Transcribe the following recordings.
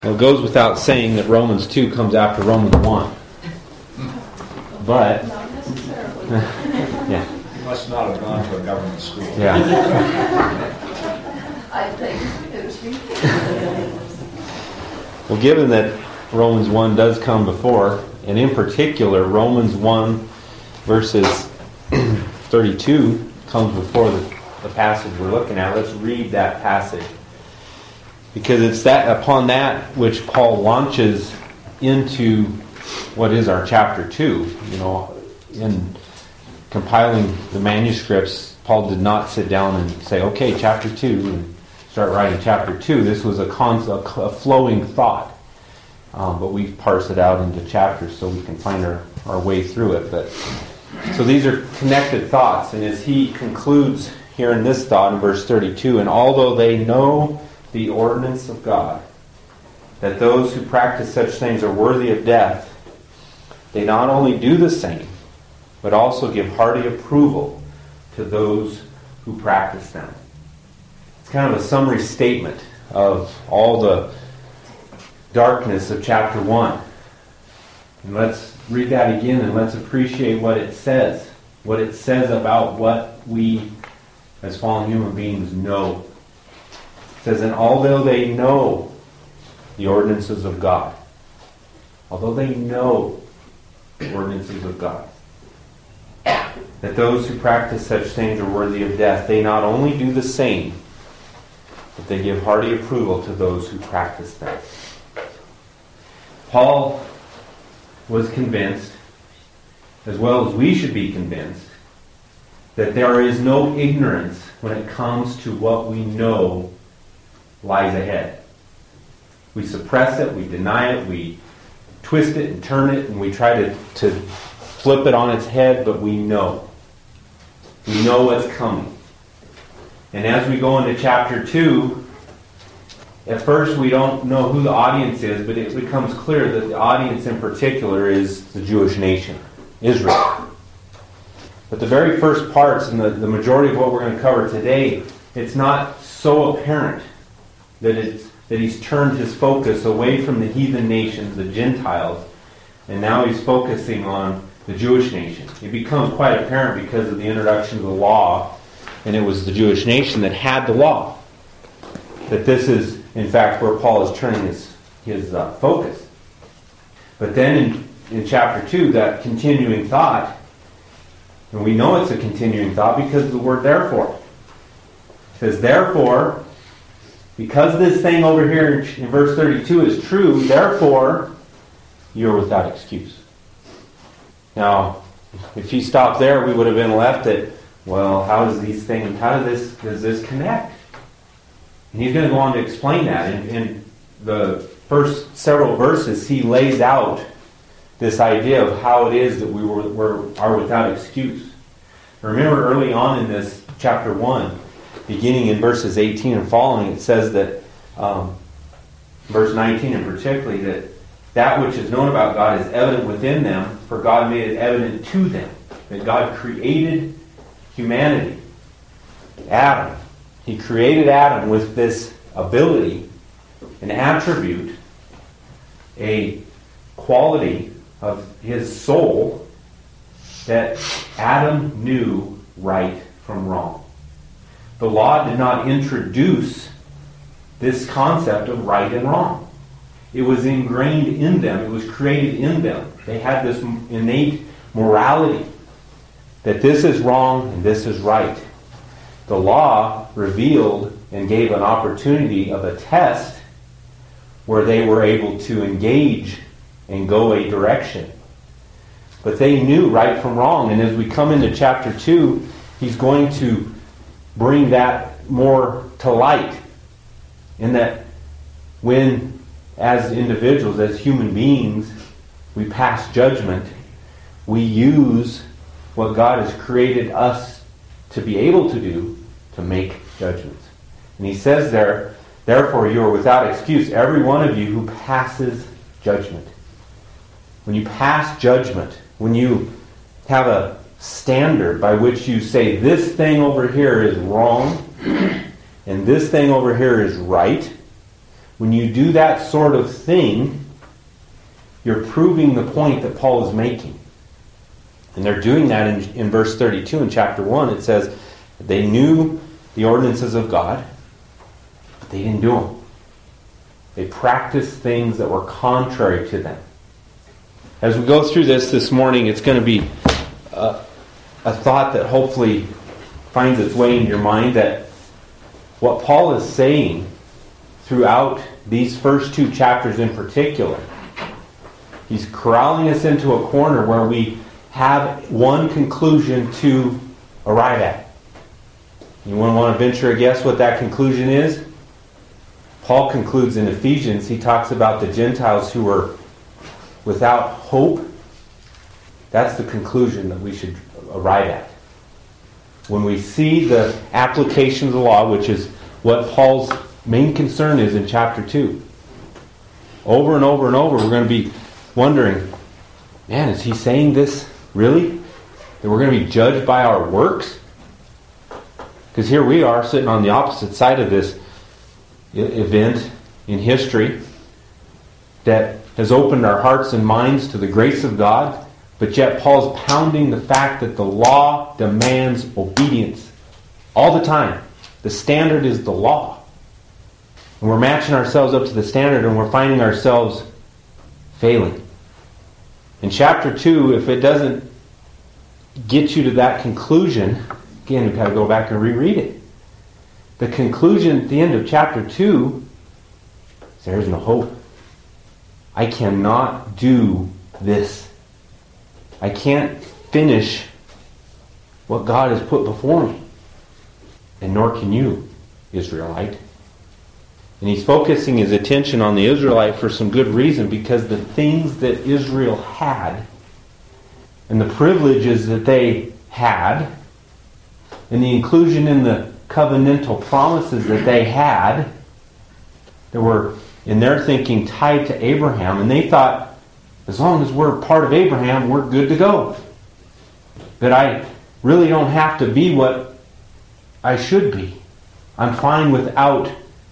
Well, it goes without saying that Romans 2 comes after Romans 1. But, Not necessarily. yeah. You must not have gone to a government school. Yeah. I think it was me. Well, given that Romans 1 does come before, and in particular, Romans 1 verses 32 comes before the passage we're looking at, let's read that passage. Because it's that upon that which Paul launches into what is our chapter 2. You know, in compiling the manuscripts, Paul did not sit down and say, okay, chapter 2, and start writing chapter 2. This was a flowing thought. But we parse it out into chapters so we can find our way through it. But so these are connected thoughts. And as he concludes here in this thought in verse 32, and although they know the ordinance of God, that those who practice such things are worthy of death, they not only do the same, but also give hearty approval to those who practice them. It's kind of a summary statement of all the darkness of chapter 1. And let's read that again and let's appreciate what it says. What it says about what we, as fallen human beings, know. It says, and although they know the ordinances of God, although they know the ordinances of God, that those who practice such things are worthy of death, they not only do the same, but they give hearty approval to those who practice them. Paul was convinced, as well as we should be convinced, that there is no ignorance when it comes to what we know lies ahead. We suppress it, we deny it, we twist it and turn it, and we try to flip it on its head, but we know. We know what's coming. And as we go into chapter 2, at first we don't know who the audience is, but it becomes clear that the audience in particular is the Jewish nation, Israel. But the very first parts and the majority of what we're going to cover today, it's not so apparent that he's turned his focus away from the heathen nations, the Gentiles, and now he's focusing on the Jewish nation. It becomes quite apparent because of the introduction of the law, and it was the Jewish nation that had the law. That this is, in fact, where Paul is turning his focus. But then in chapter 2, that continuing thought, and we know it's a continuing thought because of the word therefore. It says, therefore, because this thing over here in verse 32 is true, therefore, you're without excuse. Now, if he stopped there, we would have been left at, well, how does this connect? And he's going to go on to explain that. In the first several verses, he lays out this idea of how it is that we are without excuse. Remember early on in this chapter 1, beginning in verses 18 and following, it says that, verse 19 in particular, that which is known about God is evident within them, for God made it evident to them. That God created humanity. Adam. He created Adam with this ability, an attribute, a quality of his soul that Adam knew right from wrong. The law did not introduce this concept of right and wrong. It was ingrained in them. It was created in them. They had this innate morality that this is wrong and this is right. The law revealed and gave an opportunity of a test where they were able to engage and go a direction. But they knew right from wrong. And as we come into chapter 2, he's going to bring that more to light. In that when, as individuals, as human beings, we pass judgment, we use what God has created us to be able to do to make judgments. And he says there, therefore you are without excuse, every one of you who passes judgment. When you pass judgment, when you have a standard by which you say this thing over here is wrong and this thing over here is right, when you do that sort of thing, you're proving the point that Paul is making. And they're doing that in verse 32 in chapter 1. It says they knew the ordinances of God, but they didn't do them. They practiced things that were contrary to them. As we go through this morning, it's going to be a thought that hopefully finds its way in your mind, that what Paul is saying throughout these first 2 chapters in particular, he's corralling us into a corner where we have one conclusion to arrive at. You want to venture a guess what that conclusion is? Paul concludes in Ephesians, he talks about the Gentiles who were without hope. That's the conclusion that we should arrive at. When we see the application of the law, which is what Paul's main concern is in chapter 2, over and over and over, we're going to be wondering, man, is he saying this really? That we're going to be judged by our works? Because here we are sitting on the opposite side of this event in history that has opened our hearts and minds to the grace of God, but yet Paul's pounding the fact that the law demands obedience all the time. The standard is the law. And we're matching ourselves up to the standard, and we're finding ourselves failing. In chapter 2, if it doesn't get you to that conclusion, again, we've got to go back and reread it. The conclusion at the end of chapter 2 is there is no hope. I cannot do this. I can't finish what God has put before me. And nor can you, Israelite. And he's focusing his attention on the Israelite for some good reason, because the things that Israel had and the privileges that they had and the inclusion in the covenantal promises that they had that were, in their thinking, tied to Abraham. And they thought, as long as we're part of Abraham, we're good to go. That I really don't have to be what I should be. I'm fine without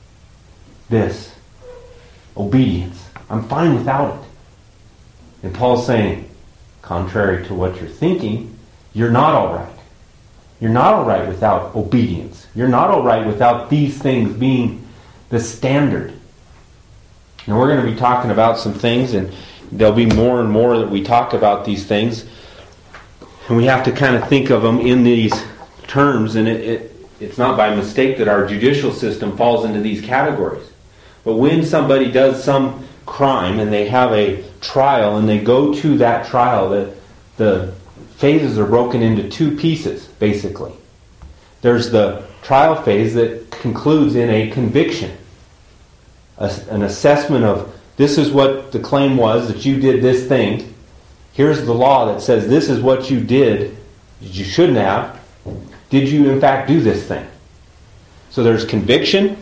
this obedience. I'm fine without it. And Paul's saying, contrary to what you're thinking, you're not all right. You're not all right without obedience. You're not all right without these things being the standard. And we're going to be talking about some things, and there'll be more and more that we talk about these things. And we have to kind of think of them in these terms, and it's not by mistake that our judicial system falls into these categories. But when somebody does some crime and they have a trial and they go to that trial, the phases are broken into 2 pieces, basically. There's the trial phase that concludes in a conviction, an assessment of this is what the claim was, that you did this thing. Here's the law that says this is what you did that you shouldn't have. Did you in fact do this thing? So there's conviction.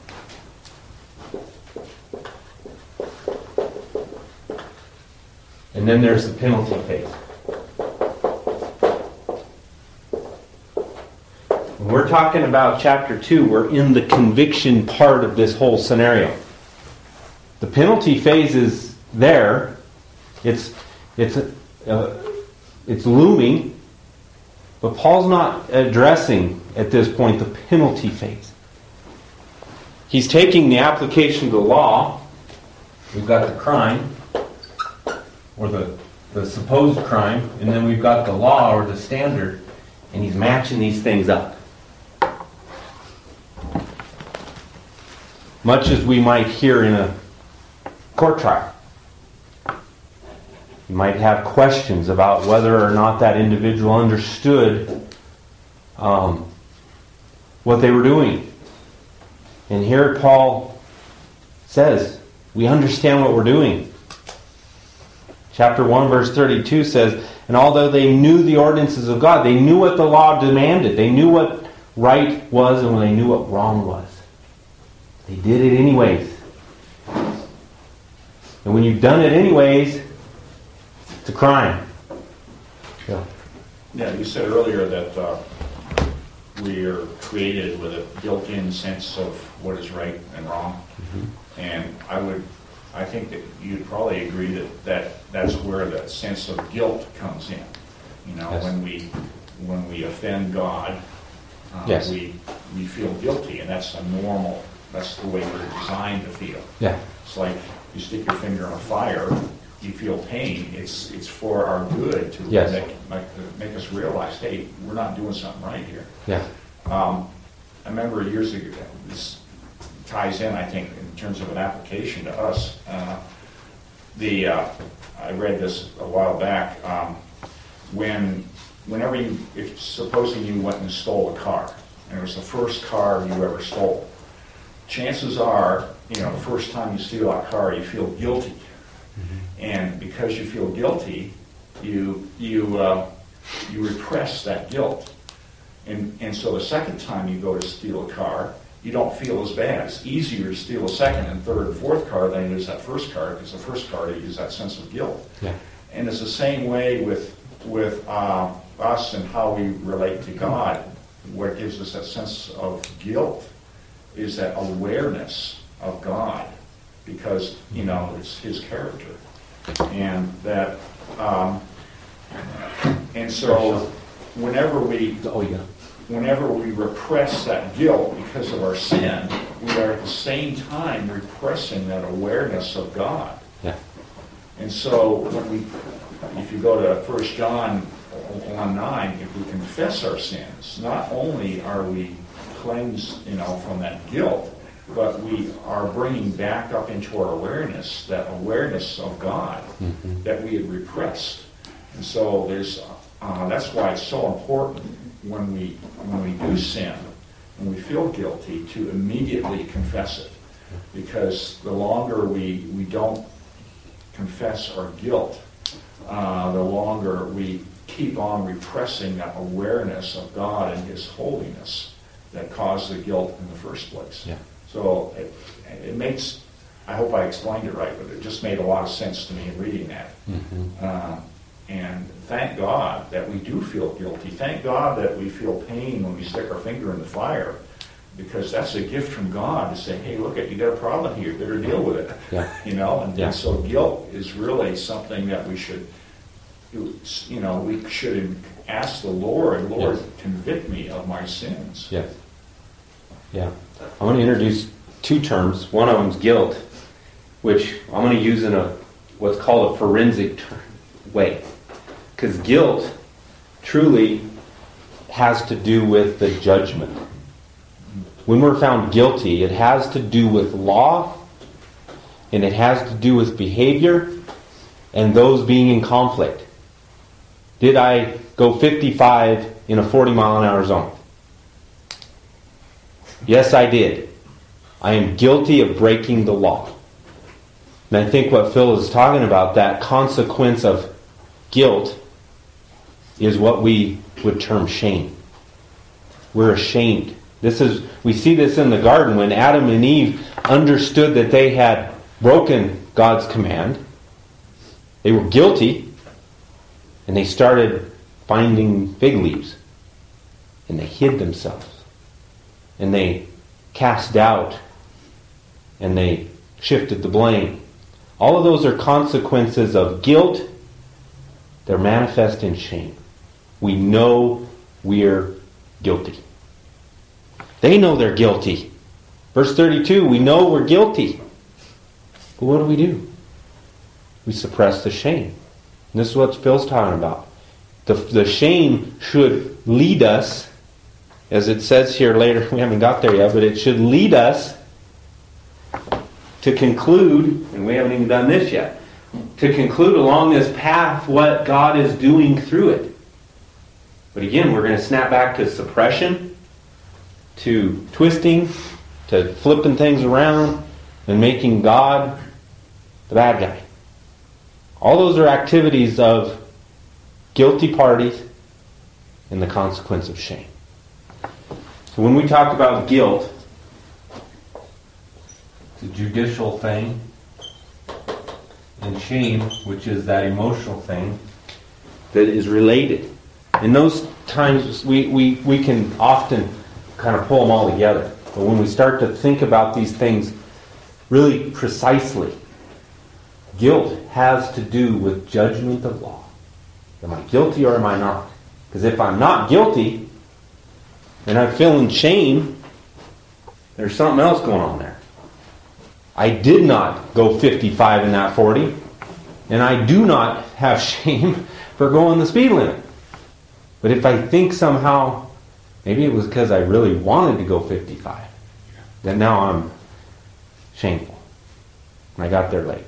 And then there's the penalty phase. When we're talking about chapter 2, we're in the conviction part of this whole scenario. The penalty phase is there. It's looming. But Paul's not addressing at this point the penalty phase. He's taking the application of the law. We've got the crime, or the supposed crime, and then we've got the law or the standard, and he's matching these things up. Much as we might hear in a court trial. You might have questions about whether or not that individual understood what they were doing. And here Paul says, we understand what we're doing. Chapter 1 verse 32 says, and although they knew the ordinances of God, they knew what the law demanded. They knew what right was and they knew what wrong was. They did it anyways. And when you've done it anyways, it's a crime. Yeah, you said earlier that we are created with a built-in sense of what is right and wrong. Mm-hmm. And I think that you'd probably agree that's where the sense of guilt comes in. You know, Yes. when we offend God, Yes. we feel guilty, and that's that's the way we're designed to feel. Yeah. It's like you stick your finger on a fire, you feel pain. It's for our good to Yes. make us realize, hey, we're not doing something right here. Yeah. I remember years ago, this ties in, I think, in terms of an application to us. I read this a while back. Whenever supposing you went and stole a car, and it was the first car you ever stole, chances are, the first time you steal that car, you feel guilty, and because you feel guilty, you repress that guilt. And so the second time you go to steal a car, you don't feel as bad. It's easier to steal a second and third and fourth car than it is that first car, because the first car you use that sense of guilt. Yeah. And it's the same way with us and how we relate to God. What gives us that sense of guilt is that awareness of God, because it's His character, and that and so. Whenever we repress that guilt because of our sin, we are at the same time repressing that awareness of God. Yeah. And so if you go to 1 John 1:9, if we confess our sins, not only are we cleansed, from that guilt, but we are bringing back up into our awareness that awareness of God that we had repressed. And so that's why it's so important when we do sin, when we feel guilty, to immediately confess it. Because the longer we don't confess our guilt, the longer we keep on repressing that awareness of God and His holiness that caused the guilt in the first place. Yeah. So it makes, I hope I explained it right, but it just made a lot of sense to me in reading that. And thank God that we do feel guilty. Thank God that we feel pain when we stick our finger in the fire, because that's a gift from God to say, hey, look, you got a problem here. You better deal with it. Yeah. And so guilt is really something that we should, we should ask the Lord, Yes. convict me of my sins. Yes. Yeah. I'm going to introduce two terms. One of them is guilt, which I'm going to use in what's called a forensic way. Because guilt truly has to do with the judgment. When we're found guilty, it has to do with law, and it has to do with behavior, and those being in conflict. Did I go 55 in a 40-mile-an-hour zone? Yes, I did. I am guilty of breaking the law. And I think what Phil is talking about, that consequence of guilt, is what we would term shame. We're ashamed. We see this in the garden when Adam and Eve understood that they had broken God's command. They were guilty, and they started finding fig leaves, and they hid themselves, and they cast doubt, and they shifted the blame. All of those are consequences of guilt. They're manifest in shame. We know we're guilty. They know they're guilty. Verse 32, we know we're guilty. But what do? We suppress the shame. And this is what Phil's talking about. The shame should lead us, as it says here later, we haven't got there yet, but it should lead us to conclude, and we haven't even done this yet, to conclude along this path what God is doing through it. But again, we're going to snap back to suppression, to twisting, to flipping things around, and making God the bad guy. All those are activities of guilty parties and the consequence of shame. So when we talk about guilt, it's a judicial thing, and shame, which is that emotional thing that is related. In those times, we can often kind of pull them all together. But when we start to think about these things really precisely. Guilt has to do with judgment of law. Am I guilty or am I not? Because if I'm not guilty, and I'm feeling shame, there's something else going on there. I did not go 55 in that 40, and I do not have shame for going the speed limit. But if I think somehow, maybe it was because I really wanted to go 55, then now I'm shameful. And I got there late.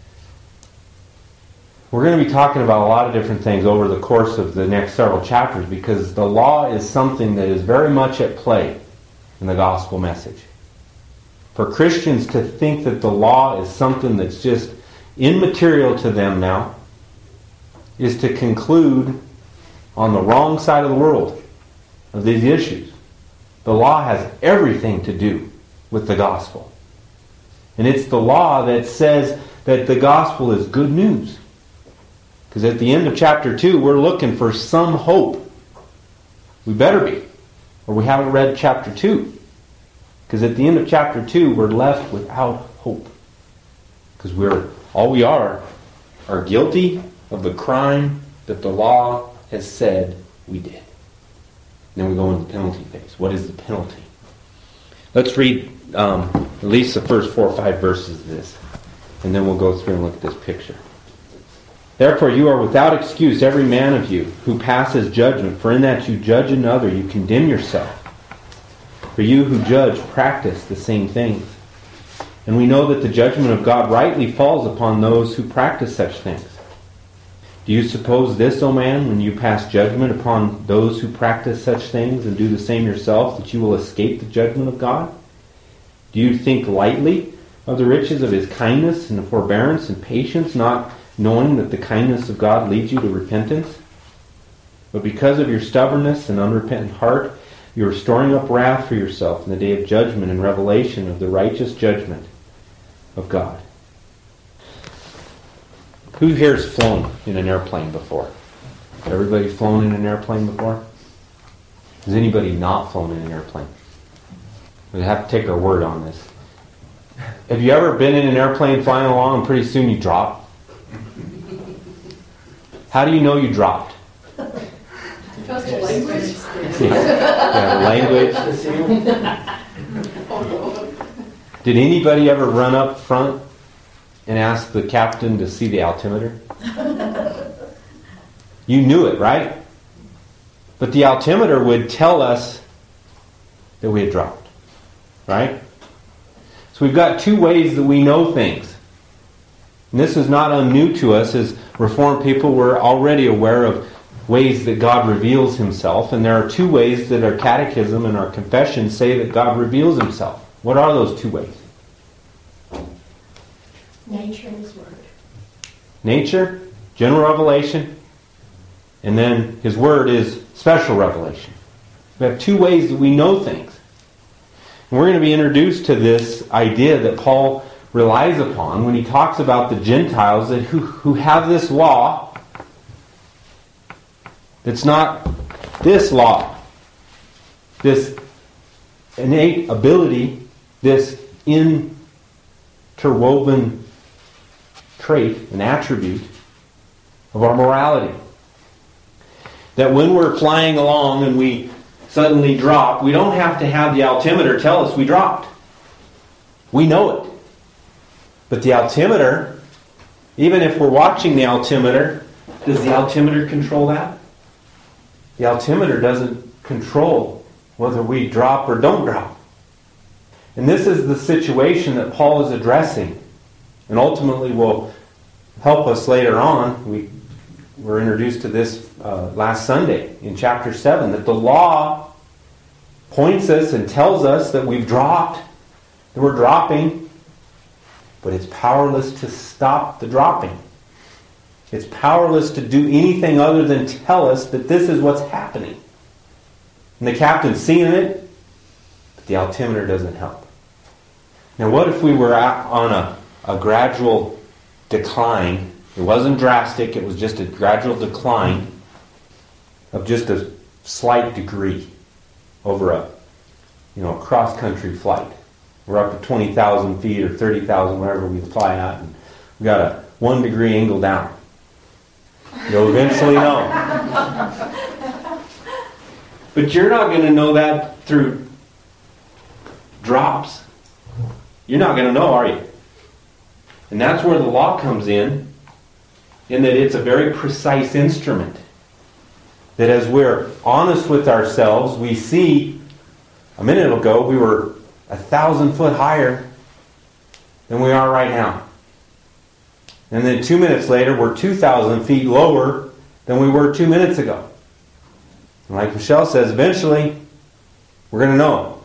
We're going to be talking about a lot of different things over the course of the next several chapters because the law is something that is very much at play in the gospel message. For Christians to think that the law is something that's just immaterial to them now is to conclude on the wrong side of the world of these issues. The law has everything to do with the gospel. And it's the law that says that the gospel is good news. Because at the end of chapter 2, we're looking for some hope. We better be. Or we haven't read chapter 2. Because at the end of chapter 2, we're left without hope. Because all we are guilty of the crime that the law has said we did. Then we go into the penalty phase. What is the penalty? Let's read at least the first 4 or 5 verses of this. And then we'll go through and look at this picture. Therefore you are without excuse, every man of you, who passes judgment. For in that you judge another, you condemn yourself. For you who judge practice the same things. And we know that the judgment of God rightly falls upon those who practice such things. Do you suppose this, O man, when you pass judgment upon those who practice such things and do the same yourself, that you will escape the judgment of God? Do you think lightly of the riches of His kindness and forbearance and patience, not knowing that the kindness of God leads you to repentance? But because of your stubbornness and unrepentant heart, you are storing up wrath for yourself in the day of judgment and revelation of the righteous judgment of God. Who here has flown in an airplane before? Everybody flown in an airplane before? Has anybody not flown in an airplane? We have to take our word on this. Have you ever been in an airplane flying along and pretty soon you drop? How do you know you dropped? Trust the language. Yeah, the language. Did anybody ever run up front and ask the captain to see the altimeter? You knew it, right? But the altimeter would tell us that we had dropped. Right? So we've got 2 ways that we know things. And this is not unnew to us. As Reformed people, we're already aware of ways that God reveals Himself. And there are 2 ways that our catechism and our confession say that God reveals Himself. What are those 2 ways? Nature and His Word. Nature, general revelation. And then His Word is special revelation. We have 2 ways that we know things. And we're going to be introduced to this idea that Paul relies upon when he talks about the Gentiles that who have this law that's not this law, this innate ability, this interwoven trait, an attribute of our morality. That when we're flying along and we suddenly drop, we don't have to have the altimeter tell us we dropped. We know it. But the altimeter, even if we're watching the altimeter, does the altimeter control that? The altimeter doesn't control whether we drop or don't drop. And this is the situation that Paul is addressing, and ultimately will help us later on. We were introduced to this last Sunday in chapter 7, that the law points us and tells us that we've dropped, that we're dropping, but it's powerless to stop the dropping. It's powerless to do anything other than tell us that this is what's happening. And the captain's seeing it, but the altimeter doesn't help. Now what if we were on a gradual decline? It wasn't drastic, it was just a gradual decline of just a slight degree over a cross-country flight. We're up at 20,000 feet or 30,000, wherever we fly at, and we got a 1 degree angle down. You'll eventually know. But you're not going to know that through drops. You're not going to know, are you? And that's where the law comes in that it's a very precise instrument. That as we're honest with ourselves, we see, a minute ago, we were 1,000 foot higher than we are right now. And then 2 minutes later, we're 2,000 feet lower than we were 2 minutes ago. And like Michelle says, eventually, we're going to know.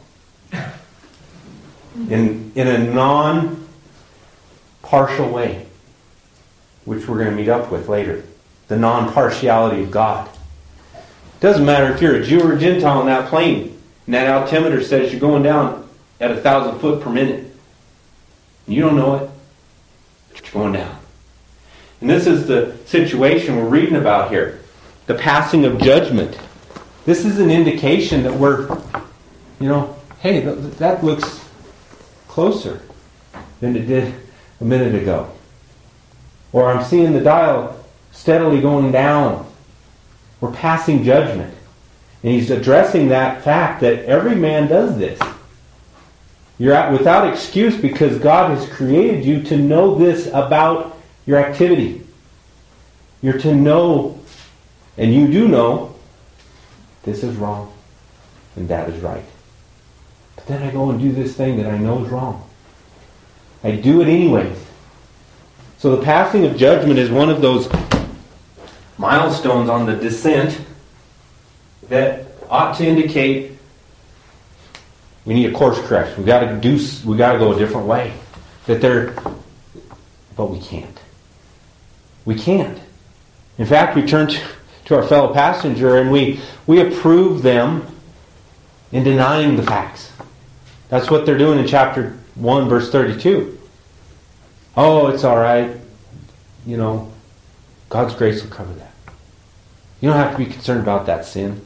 In a non-partial way, which we're going to meet up with later. The non-partiality of God. It doesn't matter if you're a Jew or a Gentile in that plane, and that altimeter says you're going down at 1,000 foot per minute. You don't know it, but you're going down. And this is the situation we're reading about here. The passing of judgment. This is an indication that we're, hey, that looks closer than it did a minute ago. Or I'm seeing the dial steadily going down. We're passing judgment. And he's addressing that fact that every man does this. You're without excuse because God has created you to know this about your activity. You're to know, and you do know, this is wrong and that is right. But then I go and do this thing that I know is wrong. I do it anyways. So the passing of judgment is one of those milestones on the descent that ought to indicate we need a course correction. We got to go a different way. But we can't. We can't. In fact, we turn to our fellow passenger and we approve them in denying the facts. That's what they're doing in chapter 1, verse 32. Oh, it's all right. God's grace will cover that. You don't have to be concerned about that sin.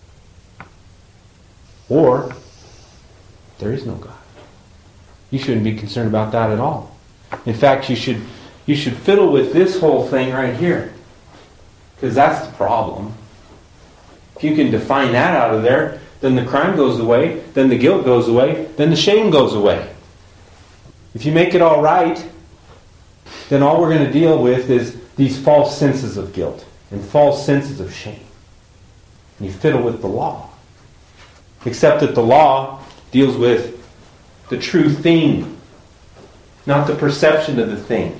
Or, there is no God. You shouldn't be concerned about that at all. In fact, you should fiddle with this whole thing right here. Because that's the problem. If you can define that out of there, then the crime goes away, then the guilt goes away, then the shame goes away. If you make it all right, then all we're going to deal with is these false senses of guilt and false senses of shame. And you fiddle with the law. Except that the law deals with the true thing, not the perception of the thing.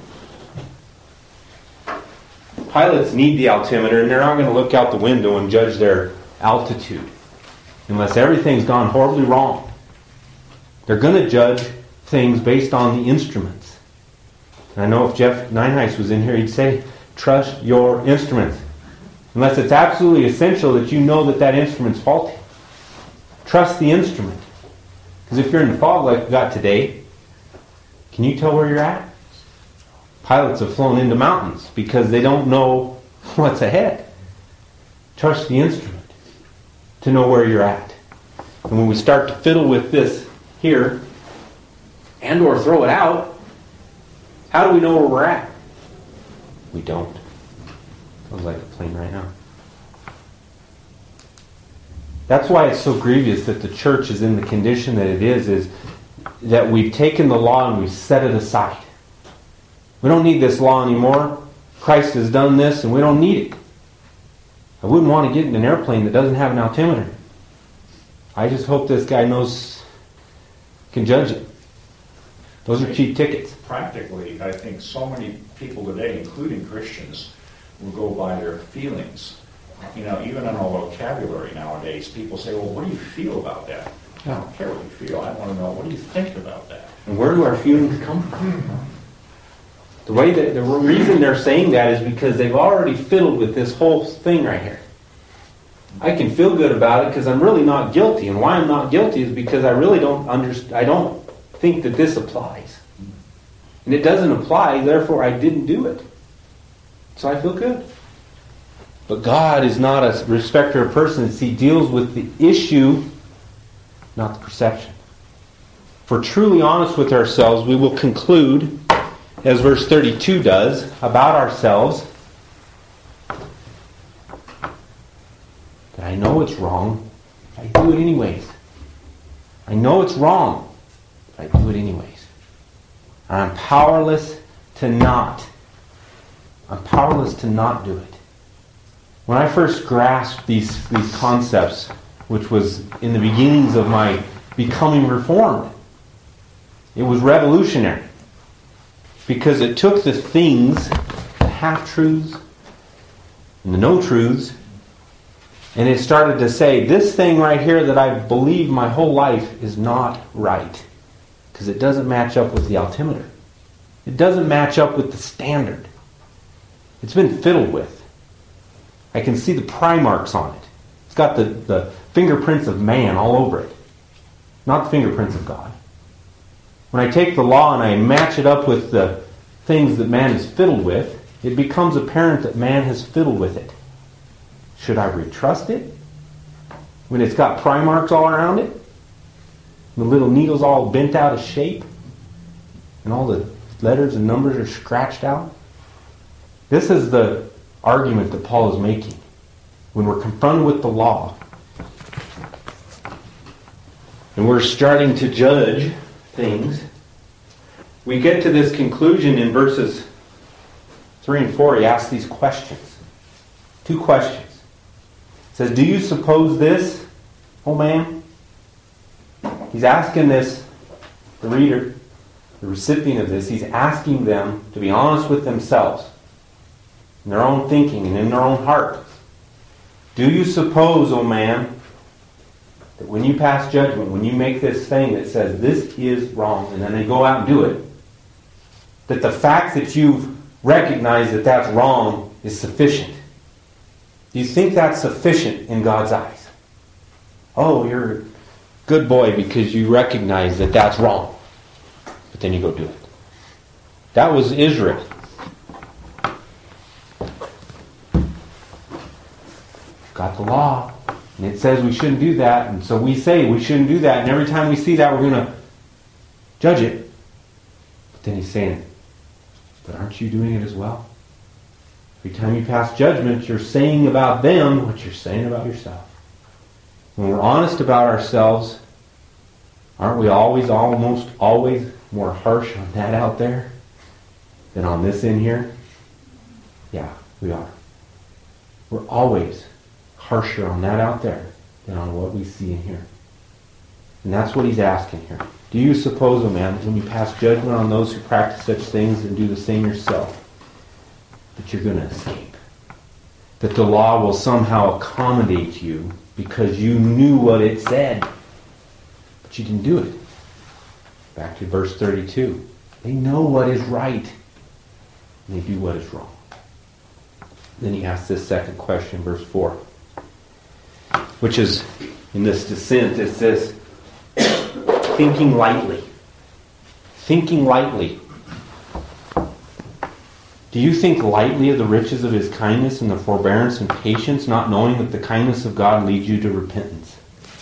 Pilots need the altimeter, and they're not going to look out the window and judge their altitude unless everything's gone horribly wrong. They're going to judge things based on the instruments. And I know if Jeff Nineheis was in here, he'd say, trust your instruments. Unless it's absolutely essential that you know that instrument's faulty. Trust the instrument. Because if you're in the fog like we got today, can you tell where you're at? Pilots have flown into mountains because they don't know what's ahead. Trust the instrument to know where you're at. And when we start to fiddle with this here, and or throw it out, how do we know where we're at? We don't. Sounds like a plane right now. That's why it's so grievous that the church is in the condition that it is that we've taken the law and we've set it aside. We don't need this law anymore. Christ has done this and we don't need it. I wouldn't want to get in an airplane that doesn't have an altimeter. I just hope this guy can judge it. Those are cheap tickets. Practically, I think so many people today, including Christians, will go by their feelings. Even in our vocabulary nowadays, people say, well, what do you feel about that? I don't care what you feel. I want to know, what do you think about that? And where do our feelings come from? The reason they're saying that is because they've already fiddled with this whole thing right here. I can feel good about it because I'm really not guilty. And why I'm not guilty is because I really I don't think that this applies. And it doesn't apply, therefore I didn't do it. So I feel good. But God is not a respecter of persons. He deals with the issue, not the perception. if we're truly honest with ourselves, we will conclude, as verse 32 does, about ourselves, that I know it's wrong, I do it anyways. I know it's wrong, but I do it anyways. And I'm powerless to not. I'm powerless to not do it. When I first grasped these concepts, which was in the beginnings of my becoming reformed, it was revolutionary. Because it took the things, the half-truths, and the no-truths, and it started to say, this thing right here that I've believed my whole life is not right. Because it doesn't match up with the altimeter. It doesn't match up with the standard. It's been fiddled with. I can see the pry marks on it. It's got the fingerprints of man all over it. Not the fingerprints of God. When I take the law and I match it up with the things that man has fiddled with, it becomes apparent that man has fiddled with it. Should I retrust it? When it's got pry marks all around it? The little needle's all bent out of shape? And all the letters and numbers are scratched out? This is the argument that Paul is making. When we're confronted with the law, and we're starting to judge things, we get to this conclusion in verses 3 and 4. He asks these questions. 2 questions. He says, do you suppose this, oh man? He's asking this, the reader, the recipient of this, he's asking them to be honest with themselves, in their own thinking and in their own heart. Do you suppose, oh man, that when you pass judgment, when you make this thing that says this is wrong, and then they go out and do it, that the fact that you've recognized that that's wrong is sufficient? Do you think that's sufficient in God's eyes? Oh, you're a good boy because you recognize that that's wrong. But then you go do it. That was Israel. Got the law. And it says we shouldn't do that. And so we say we shouldn't do that. And every time we see that, we're going to judge it. But then he's saying, but aren't you doing it as well? Every time you pass judgment, you're saying about them what you're saying about yourself. When we're honest about ourselves, aren't we almost always more harsh on that out there than on this in here? Yeah, we are. We're always harsher on that out there than on what we see in here. And that's what he's asking here. Do you suppose, O man, when you pass judgment on those who practice such things and do the same yourself, that you're going to escape? That the law will somehow accommodate you because you knew what it said, but you didn't do it? Back to verse 32. They know what is right, and they do what is wrong. Then he asks this second question, verse 4, which is, in this descent, it says, thinking lightly. Thinking lightly. Do you think lightly of the riches of his kindness and the forbearance and patience, not knowing that the kindness of God leads you to repentance?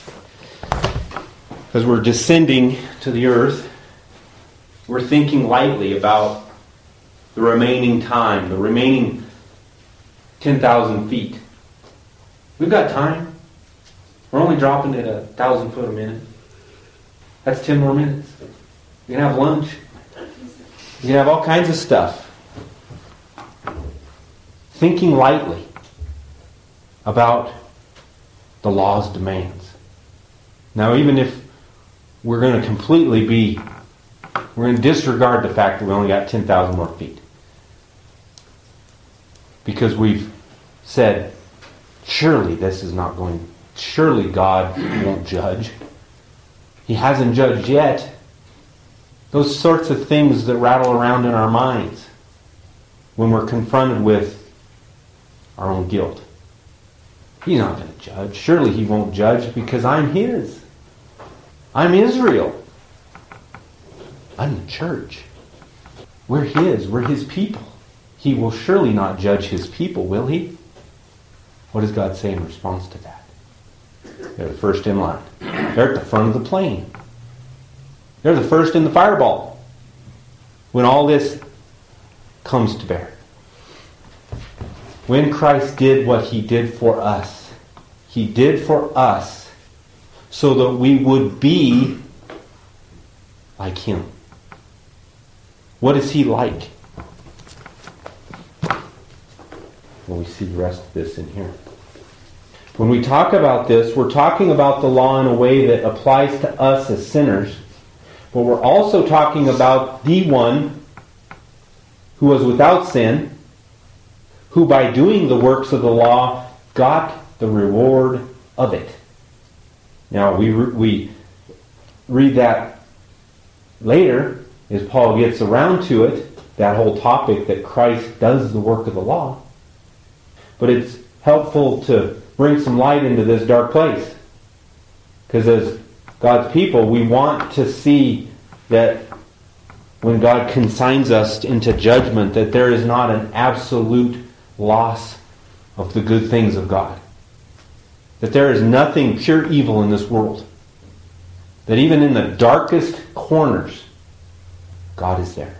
As we're descending to the earth, we're thinking lightly about the remaining time, the remaining 10,000 feet. We've got time. We're only dropping at 1,000 foot a minute. That's 10 more minutes. You can have lunch. You can have all kinds of stuff. Thinking lightly about the law's demands. Now, even if we're going to we're going to disregard the fact that we only got 10,000 more feet. Because we've said, surely God won't judge. He hasn't judged yet. Those sorts of things that rattle around in our minds when we're confronted with our own guilt. He's not going to judge. Surely he won't judge because I'm his. I'm Israel. I'm the church. We're his. We're his people. He will surely not judge his people, will he? What does God say in response to that? They're the first in line. They're at the front of the plane. They're the first in the fireball when all this comes to bear. When Christ did what He did for us, He did for us so that we would be like Him. What is He like? Well, we see the rest of this in here. When we talk about this, we're talking about the law in a way that applies to us as sinners, but we're also talking about the one who was without sin, who by doing the works of the law got the reward of it. Now, we read that later as Paul gets around to it, that whole topic that Christ does the work of the law. But it's helpful to bring some light into this dark place. Because as God's people, we want to see that when God consigns us into judgment, that there is not an absolute loss of the good things of God. That there is nothing pure evil in this world. That even in the darkest corners, God is there.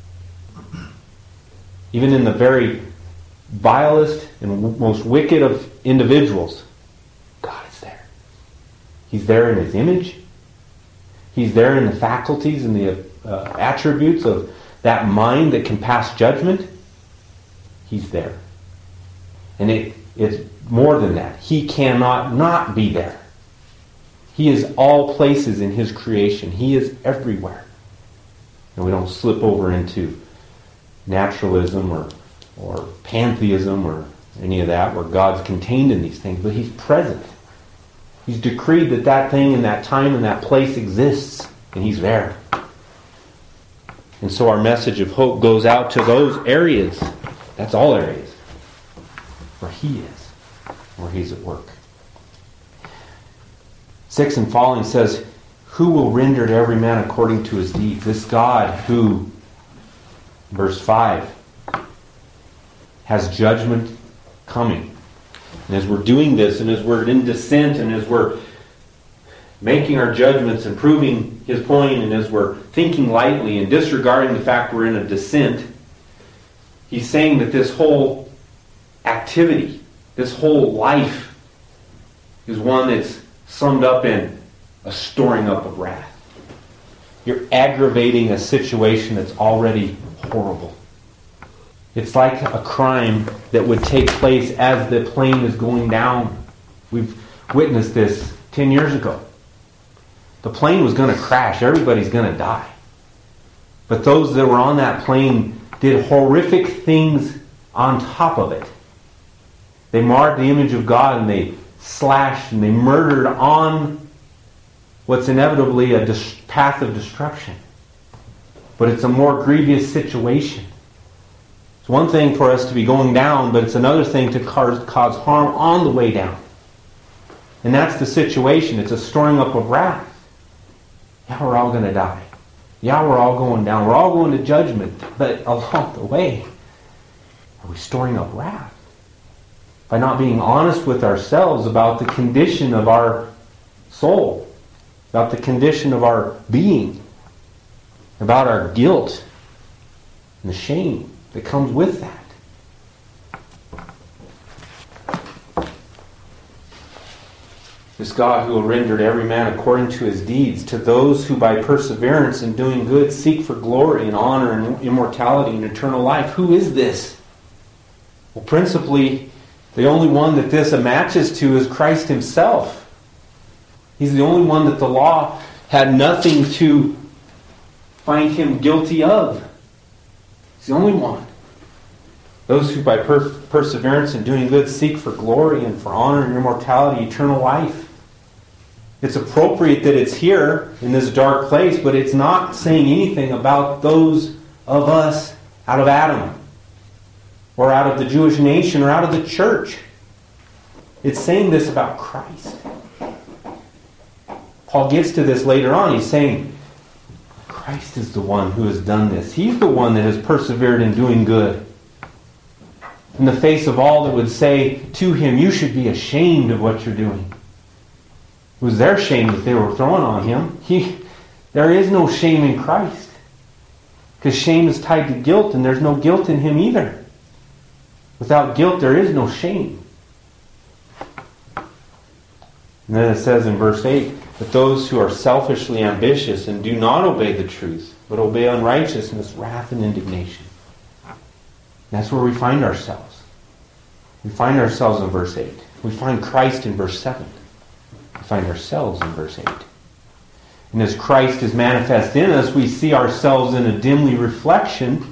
Even in the very vilest and most wicked of individuals, God is there. He's there in His image. He's there in the faculties and the attributes of that mind that can pass judgment. He's there. And it's more than that. He cannot not be there. He is all places in His creation. He is everywhere. And we don't slip over into naturalism or pantheism or any of that where God's contained in these things, but He's present. He's decreed that that thing in that time and that place exists, and He's there. And so our message of hope goes out to those areas. That's all areas where He is, where He's at work. 6 and following says, who will render to every man according to his deeds? This God who, verse 5, has judgment coming. And as we're doing this, and as we're in dissent, and as we're making our judgments and proving His point, and as we're thinking lightly and disregarding the fact we're in a dissent, He's saying that this whole activity, this whole life, is one that's summed up in a storing up of wrath. You're aggravating a situation that's already horrible. It's like a crime that would take place as the plane is going down. We've witnessed this 10 years ago. The plane was going to crash. Everybody's going to die. But those that were on that plane did horrific things on top of it. They marred the image of God, and they slashed and they murdered on what's inevitably a path of destruction. But it's a more grievous situation. It's one thing for us to be going down, but it's another thing to cause harm on the way down. And that's the situation. It's a storing up of wrath. Yeah, we're all going to die. Yeah, we're all going down. We're all going to judgment. But along the way, are we storing up wrath? By not being honest with ourselves about the condition of our soul, about the condition of our being, about our guilt and the shame that comes with that. This God who will render to every man according to his deeds, to those who by perseverance in doing good seek for glory and honor and immortality and eternal life. Who is this? Well, principally, the only one that this matches to is Christ Himself. He's the only one that the law had nothing to find Him guilty of. He's the only one. Those who by perseverance in doing good seek for glory and for honor and immortality, eternal life. It's appropriate that it's here in this dark place, but it's not saying anything about those of us out of Adam, or out of the Jewish nation, or out of the church. It's saying this about Christ. Paul gets to this later on. He's saying, Christ is the one who has done this. He's the one that has persevered in doing good. In the face of all that would say to him, you should be ashamed of what you're doing. It was their shame that they were throwing on him. There is no shame in Christ. Because shame is tied to guilt, and there's no guilt in Him either. Without guilt, there is no shame. And then it says in verse 8, that those who are selfishly ambitious and do not obey the truth, but obey unrighteousness, wrath, and indignation. And that's where we find ourselves. We find ourselves in verse 8. We find Christ in verse 7. We find ourselves in verse 8. And as Christ is manifest in us, we see ourselves in a dim reflection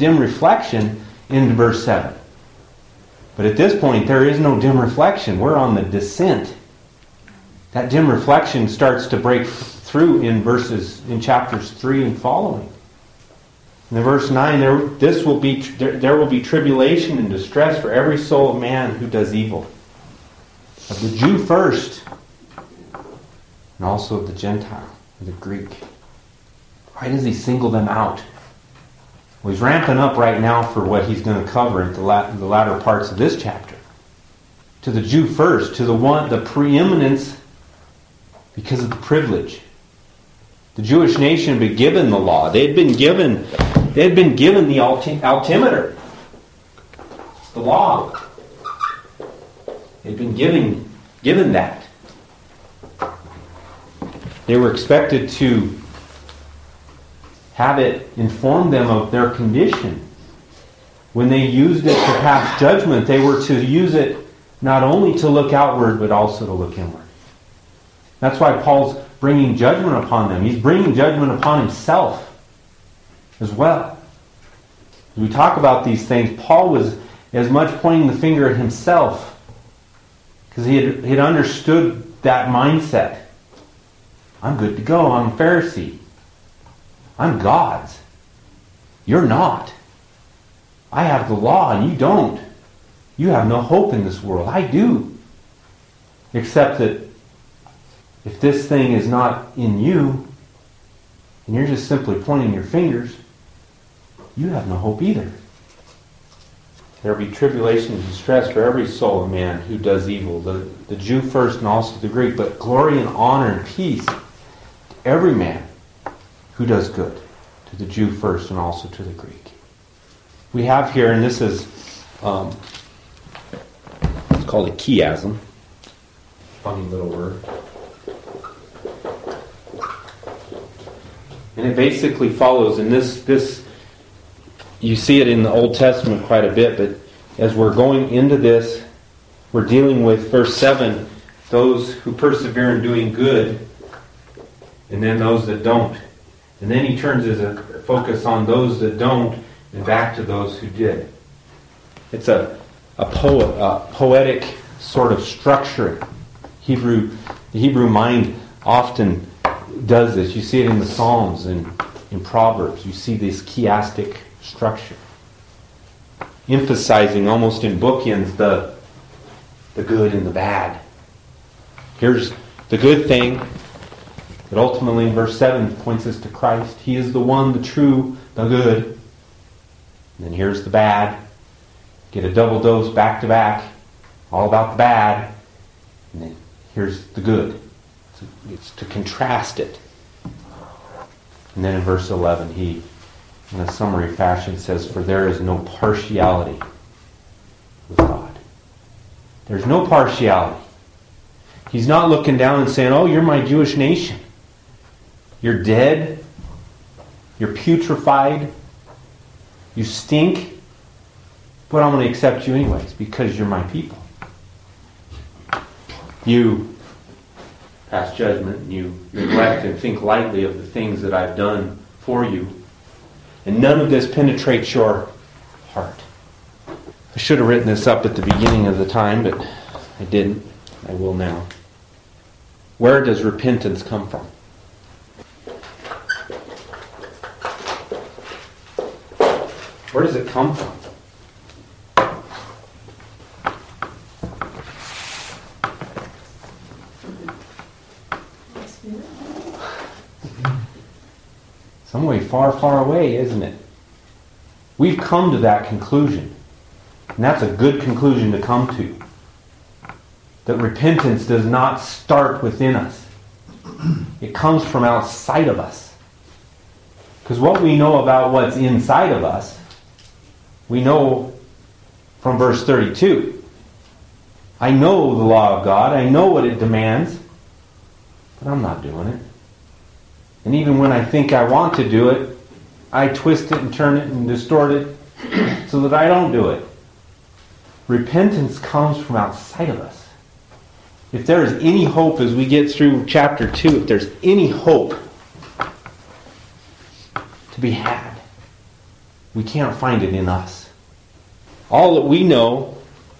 in verse 7. But at this point, there is no dim reflection. We're on the descent. That dim reflection starts to break through in chapters 3 and following. In verse 9, there will be tribulation and distress for every soul of man who does evil. Of the Jew first, and also of the Gentile, or the Greek. Why does he single them out? Well, he's ramping up right now for what he's going to cover at the latter parts of this chapter. To the Jew first, to the preeminence, because of the privilege. The Jewish nation had been given the law. They had been given the altimeter. The law. They'd been given that. They were expected to have it inform them of their condition. When they used it to pass judgment, they were to use it not only to look outward, but also to look inward. That's why Paul's bringing judgment upon them. He's bringing judgment upon himself as well. As we talk about these things, Paul was as much pointing the finger at himself because he had understood that mindset. I'm good to go. I'm a Pharisee. I'm God's. You're not. I have the law and you don't. You have no hope in this world. I do. Except that if this thing is not in you, and you're just simply pointing your fingers, you have no hope either. There will be tribulation and distress for every soul of man who does evil, the Jew first and also the Greek, but glory and honor and peace to every man who does good, to the Jew first and also to the Greek. We have here, and this is it's called a chiasm. Funny little word. And it basically follows, and this you see it in the Old Testament quite a bit, but as we're going into this, we're dealing with verse 7, those who persevere in doing good, and then those that don't. And then he turns his focus on those that don't, and back to those who did. It's a poetic sort of structure. The Hebrew mind often does this. You see it in the Psalms and in Proverbs. You see this chiastic structure. Emphasizing almost in bookends the good and the bad. Here's the good thing that ultimately in verse 7 points us to Christ. He is the one, the true, the good. And then here's the bad. Get a double dose back to back. All about the bad. And then here's the good. It's to contrast it. And then in verse 11, he, in a summary fashion, says, for there is no partiality with God. There's no partiality. He's not looking down and saying, oh, you're my Jewish nation. You're dead. You're putrefied. You stink. But I'm going to accept you anyways because you're my people. You pass judgment and you neglect and think lightly of the things that I've done for you. And none of this penetrates your heart. I should have written this up at the beginning of the time, but I didn't. I will now. Where does repentance come from? Where does it come from? Some way far, far away, isn't it? We've come to that conclusion. And that's a good conclusion to come to. That repentance does not start within us. It comes from outside of us. Because what we know about what's inside of us, we know from verse 32. I know the law of God. I know what it demands. But I'm not doing it. And even when I think I want to do it, I twist it and turn it and distort it so that I don't do it. Repentance comes from outside of us. If there is any hope as we get through chapter 2, if there's any hope to be had, we can't find it in us. All that we know,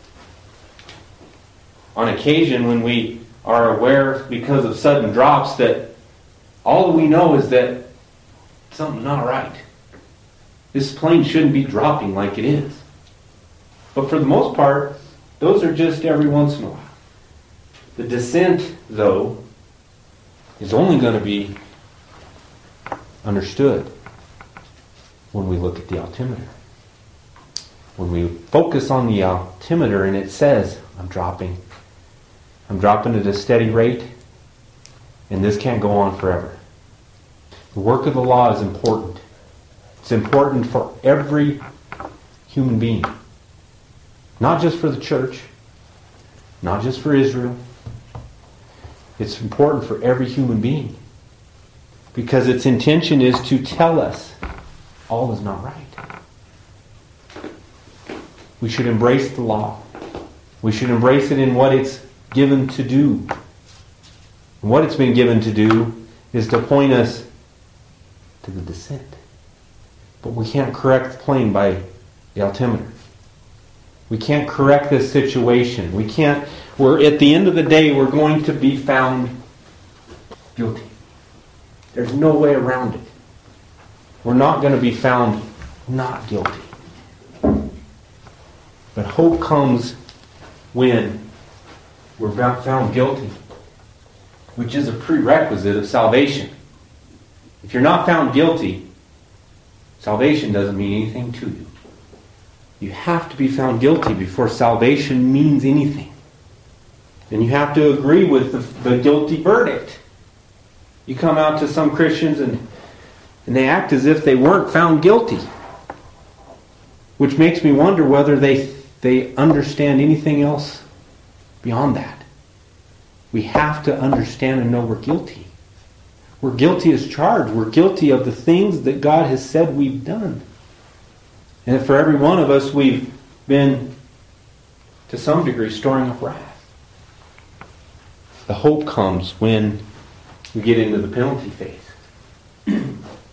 on occasion when we are aware because of sudden drops, that all that we know is that something's not right. This plane shouldn't be dropping like it is. But for the most part, those are just every once in a while. The descent, though, is only going to be understood when we look at the altimeter. When we focus on the altimeter and it says, I'm dropping at a steady rate, and this can't go on forever. The work of the law is important. It's important for every human being. Not just for the church, not just for Israel. It's important for every human being. Because its intention is to tell us all is not right. We should embrace the law. We should embrace it in what it's given to do. And what it's been given to do is to point us to the descent. But we can't correct the plane by the altimeter. We can't correct this situation. We're at the end of the day, we're going to be found guilty. There's no way around it. We're not going to be found not guilty. But hope comes when we're found guilty, which is a prerequisite of salvation. If you're not found guilty, salvation doesn't mean anything to you. You have to be found guilty before salvation means anything. And you have to agree with the guilty verdict. You come out to some Christians and they act as if they weren't found guilty. Which makes me wonder whether they understand anything else beyond that. We have to understand and know we're guilty. We're guilty as charged. We're guilty of the things that God has said we've done. And for every one of us, we've been, to some degree, storing up wrath. The hope comes when we get into the penalty phase.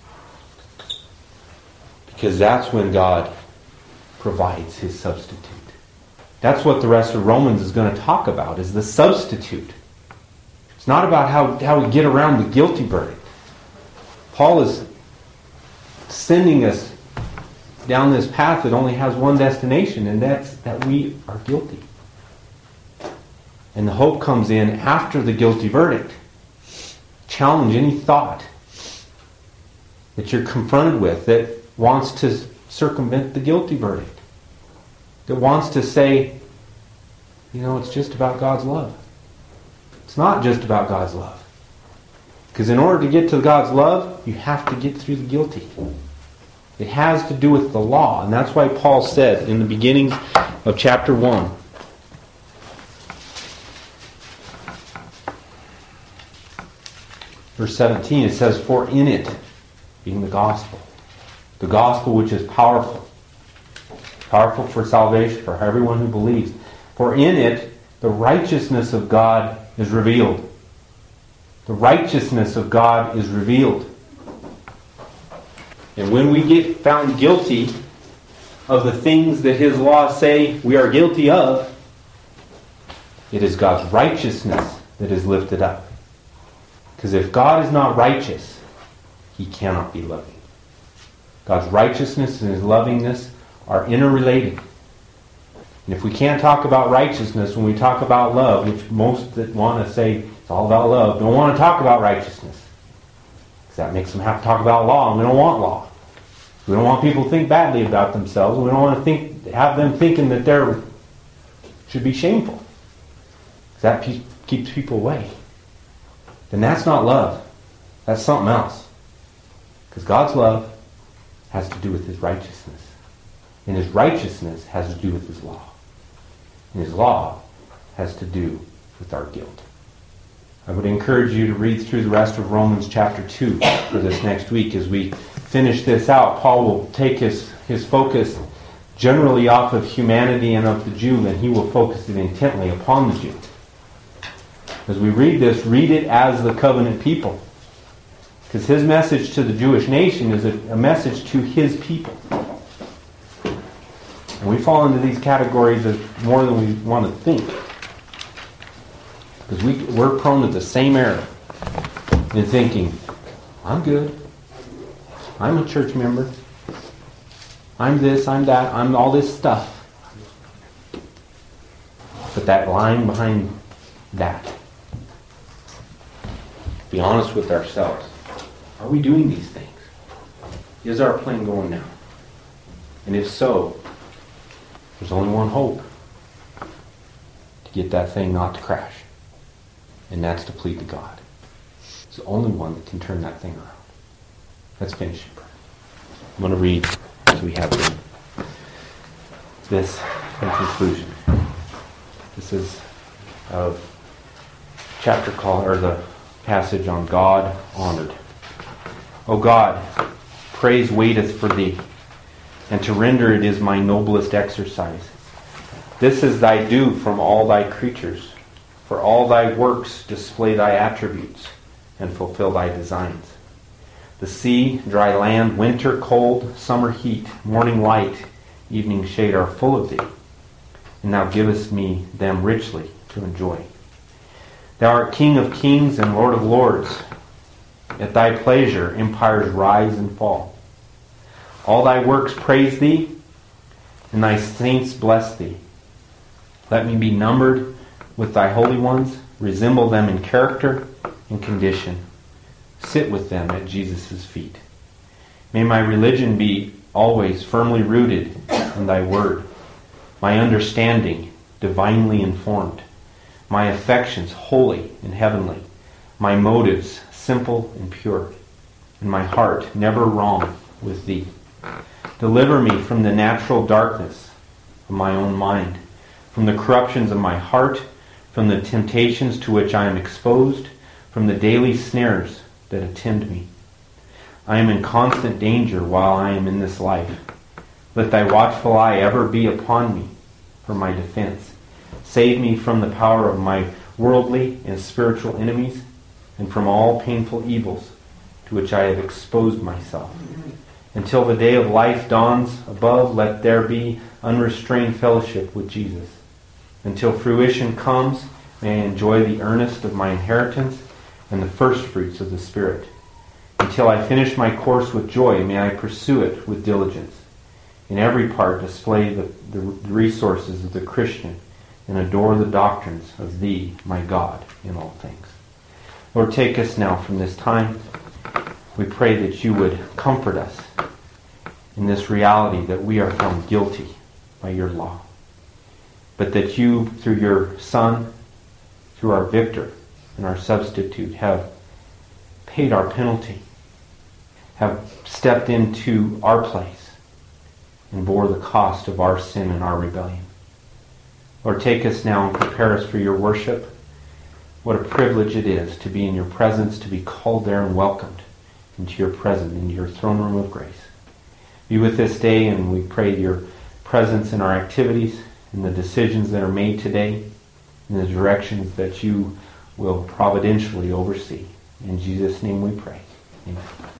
Because that's when God provides His substitute. That's what the rest of Romans is going to talk about, is the substitute. It's not about how we get around the guilty verdict. Paul is sending us down this path that only has one destination, and that's that we are guilty. And the hope comes in after the guilty verdict. Challenge any thought that you're confronted with that wants to circumvent the guilty verdict. That wants to say, it's just about God's love. It's not just about God's love. Because in order to get to God's love, you have to get through the guilty. It has to do with the law. And that's why Paul said in the beginning of chapter 1, verse 17, it says, "For in it," being the gospel which is powerful for salvation, for everyone who believes, "For in it the righteousness of God is revealed." The righteousness of God is revealed. And when we get found guilty of the things that His laws say we are guilty of, it is God's righteousness that is lifted up. Because if God is not righteous, He cannot be loving. God's righteousness and His lovingness are interrelated. And if we can't talk about righteousness when we talk about love, which most that want to say it's all about love, don't want to talk about righteousness. Because that makes them have to talk about law, and we don't want law. We don't want people to think badly about themselves. We don't want to have them thinking that they should be shameful. Because that keeps people away. Then that's not love. That's something else. Because God's love has to do with His righteousness. And His righteousness has to do with His law. And His law has to do with our guilt. I would encourage you to read through the rest of Romans chapter 2 for this next week. As we finish this out, Paul will take his focus generally off of humanity and of the Jew, and he will focus it intently upon the Jew. As we read this, read it as the covenant people. Because his message to the Jewish nation is a message to his people. And we fall into these categories of more than we want to think. Because we're prone to the same error in thinking, I'm good. I'm a church member. I'm this, I'm that, I'm all this stuff. But that line behind that, be honest with ourselves. Are we doing these things? Is our plane going now? And if so, there's only one hope to get that thing not to crash. And that's to plead to God. It's the only one that can turn that thing around. Let's finish it. I'm going to read as we have this in conclusion. This is of chapter called, or the passage on God honored. O God, praise waiteth for thee, and to render it is my noblest exercise. This is thy due from all thy creatures. For all thy works display thy attributes and fulfill thy designs. The sea, dry land, winter cold, summer heat, morning light, evening shade are full of thee, and thou givest me them richly to enjoy. Thou art King of kings and Lord of lords. At thy pleasure empires rise and fall. All thy works praise thee, and thy saints bless thee. Let me be numbered with thy holy ones, resemble them in character and condition. Sit with them at Jesus' feet. May my religion be always firmly rooted in thy word, my understanding divinely informed, my affections holy and heavenly, my motives simple and pure, and my heart never wrong with thee. Deliver me from the natural darkness of my own mind, from the corruptions of my heart, from the temptations to which I am exposed, from the daily snares that attend me. I am in constant danger while I am in this life. Let thy watchful eye ever be upon me for my defense. Save me from the power of my worldly and spiritual enemies, and from all painful evils to which I have exposed myself. Until the day of life dawns above, let there be unrestrained fellowship with Jesus. Until fruition comes, may I enjoy the earnest of my inheritance and the first fruits of the Spirit. Until I finish my course with joy, may I pursue it with diligence. In every part display the resources of the Christian and adore the doctrines of Thee, my God, in all things. Lord, take us now from this time. We pray that You would comfort us in this reality that we are found guilty by Your law, but that You, through Your Son, through our victor and our substitute, have paid our penalty, have stepped into our place and bore the cost of our sin and our rebellion. Lord, take us now and prepare us for Your worship. What a privilege it is to be in Your presence, to be called there and welcomed into Your presence, into Your throne room of grace. Be with this day, and we pray Your presence in our activities, in the decisions that are made today, in the directions that You will providentially oversee. In Jesus' name we pray. Amen.